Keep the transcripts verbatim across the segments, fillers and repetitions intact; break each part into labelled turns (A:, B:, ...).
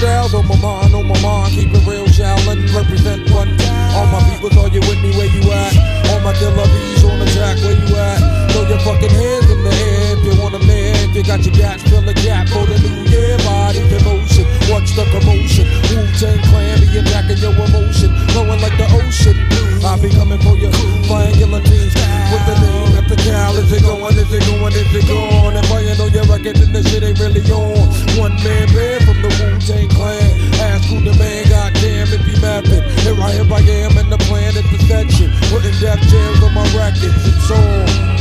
A: styles on my mind, on my mind. Keep it real, Shaolin, represent one time. All my people, are you with me? Where you at? All my killer bees on attack, where you at? Throw your fucking hands in the air if you wanna live. If you got your gats, fill a gap for the new year. Bodies in motion, what's the commotion? Wu-Tang Clan be attacking your emotion, flowing like the ocean. I be coming for you, triangular teams with the name at the cow. Is it going? Is it going? Is it gone? If I ain't on your record, then this shit ain't really on. One man band from the Wu-Tang Clan. Ask who the man, goddamn if he mapping. Here I am, I am in the planet section, putting death jams on my records. It's on.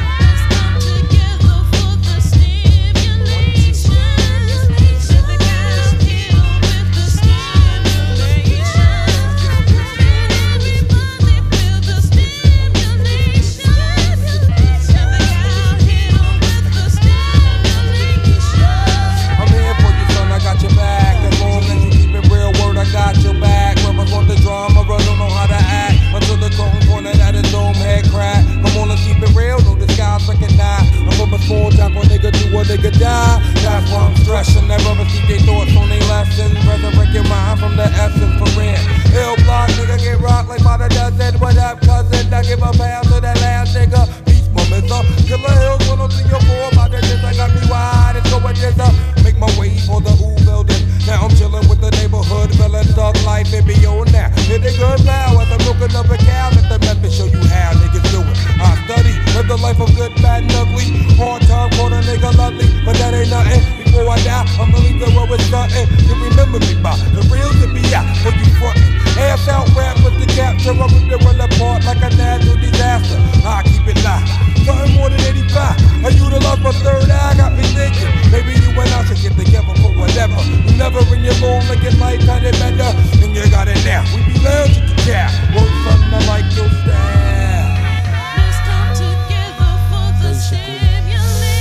A: Nigga die, that's why I'm stressing. Never receive their thoughts on their lessons. Resurrect your mind from the essence for real. Ill block, nigga get rocked like by the dozen. What up, cousin? I give a pound to that last nigga. Peace, my mister. Killer Hills, one oh three oh four. My digits, I got me wide. It's going this up. Make my way for the Ooh building. Now I'm chilling with the neighborhood, feeling thug life. It be on now. Hit a good bow as I'm looking up a cow. Let the method show you how niggas do it. I study, live the life of good, bad, and ugly. Hard time, caught a nigga lovely, but that ain't nothing. Before I die, I'ma leave the world with something to remember me by. The real to be out for you frontin'. Ass out rap with the capture, I rip the world apart like a natural disaster. I keep it live, something more than eighty-five. I utilize my third eye, got me thinking. Maybe you and I should get together for whatever. You never in your long like your life had it better, and you got it now. We be lounging to cow, work something I like your style.
B: Let's come together for the stimulation.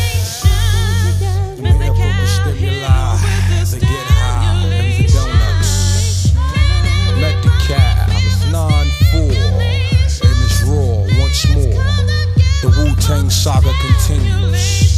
B: With the
A: Stimuli to get high and the donuts. Let the cow, it's nine four and it's raw once more. The Wu-Tang saga continues.